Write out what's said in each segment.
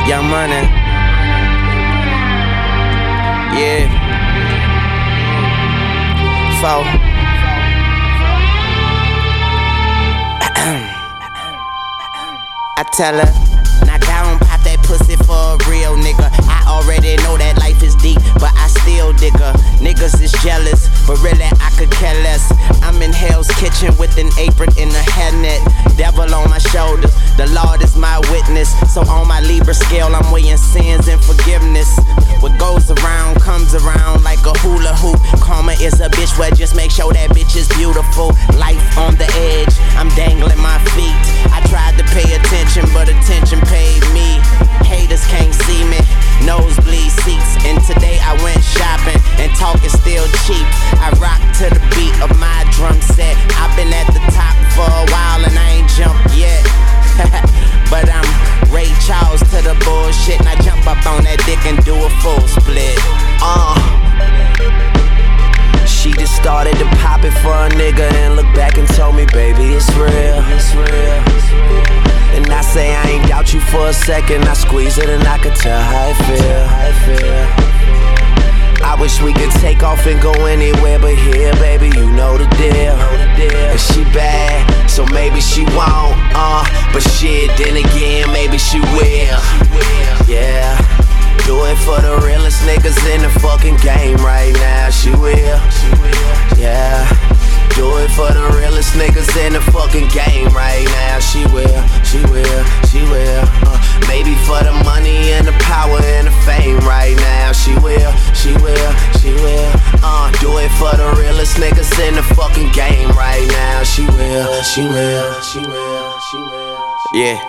Young Money. Yeah. Four. I tell her, knock down, pop that pussy for a real nigga. I already know that life is deep, but I still dig her. Niggas is jealous, but really I could care less. I'm in Hell's Kitchen with an apron and a hairnet. Devil on my shoulders, the Lord is my witness. So on my Libra scale, I'm weighing sins and forgiveness. What goes around comes around like a hula hoop. Karma is a bitch, well just make sure that bitch is beautiful. Life on the edge, I'm dangling my feet. I tried to pay attention, but attention paid me. Haters can't see me, nosebleed seats. And today I went shopping, and talk is still cheap. I rock to the beat of my drum set. I've been at the top for a while and I ain't jumped yet. But I'm Ray Charles to the bullshit, and I jump up on that dick and do a full split. She just started to pop it for a nigga and looked back and told me, baby, it's real. And I say I ain't doubt you for a second. I squeeze it and I could tell how I feel. I wish we could take off and go anywhere but here, baby, you know the deal. And she bad, so maybe she won't, but shit, then again, maybe she will. Yeah, do it for the realest niggas in the fucking game right now. She will. Yeah, do it for the realest niggas in the fucking game right now. She will. Maybe for the money and the power and the fame right now. She will. Do it for the realest niggas in the fucking game right now. She will. Yeah.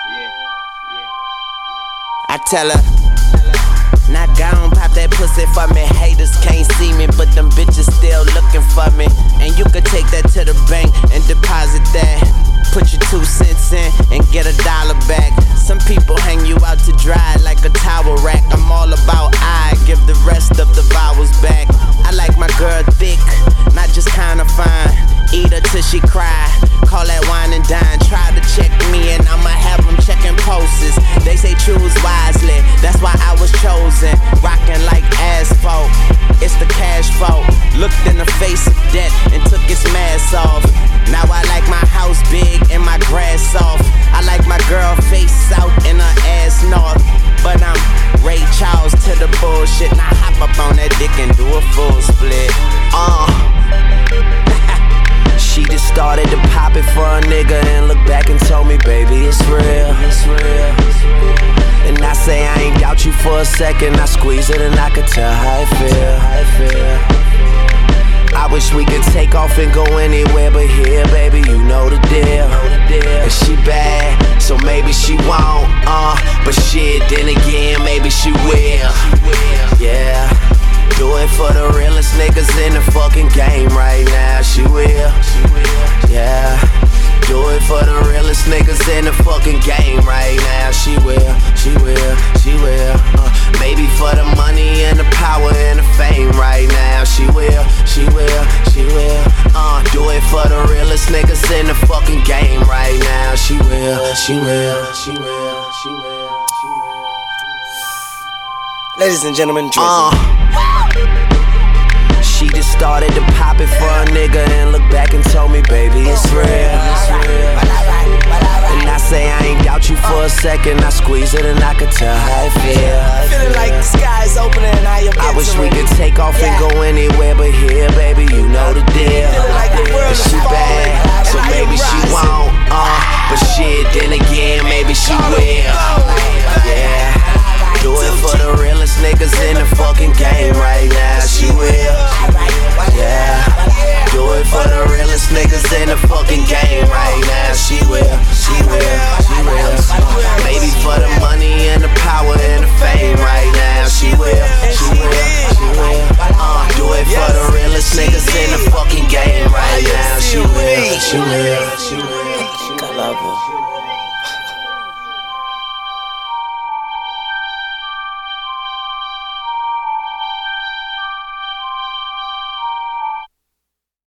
I tell her, knock down, pop that pussy for me. Haters can't see me, but them bitches still looking for me. And you could take that to the bank and deposit that. Put your 2 cents in and get $1 back. Some people hang you out to dry like a towel rack. I'm all about I give the rest of the vowels back. I like my girl thick, not just kinda fine. Eat her till she cry, call that wine and dine. Try to check me and I'ma have them checking pulses. They say choose wisely, that's why I was chosen. Rockin' like asphalt, it's the cash fault. Looked in the face of death and took its mask off. Now I like my house big and my grass soft. I like my girl face south and her ass north. But I'm Ray Charles to the bullshit. Now hop up on that dick and do a full split. She just started to pop it for a nigga and looked back and told me, baby, it's real. And I say I ain't doubt you for a second. I squeeze it and I could tell how I feel. I wish we could take off and go anywhere but here, baby, you know the deal. And she bad, so maybe she won't, but shit, then again, maybe she will. Yeah, do it for the realest niggas in the fucking game right now. She will. Yeah, do it for the realest niggas in the fucking game right now. She will. Maybe for the money and the power and the fame right now. She will. Do it for the realest niggas in the fucking game right now. She will. Ladies and gentlemen, Drizzy. She just started to pop it for a nigga and looked back and told me, baby, it's real. And I say I ain't doubt you for a second. I squeeze it and I could tell how I feel. Feeling like the sky's opening and I am I wish we could take off and go anywhere but here, baby, you know the deal. And she bad, so maybe she won't, but shit, then again, maybe she will.